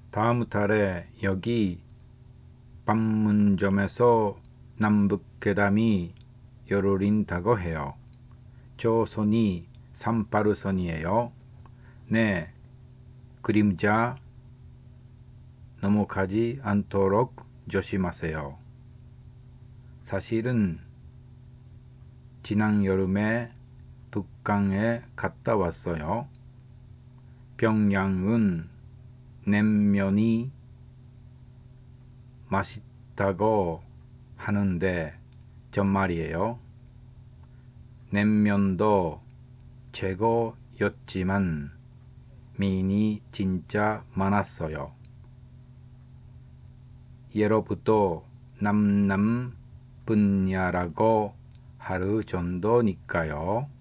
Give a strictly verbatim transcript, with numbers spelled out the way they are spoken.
다음 달에 여기 판문점에서 남북회담이 열린다고 해요. 저 선이 삼십팔 선이에요. 네, 그림자 넘어가지 않도록 조심하세요. 사실은 지난 여름에 북한에 갔다 왔어요. 평양은 냉면이 맛있다고 하는데 정말이에요. 냉면도 최고였지만 미인이 진짜 많았어요. 예로부터 남남 분야라고 할 정도니까요.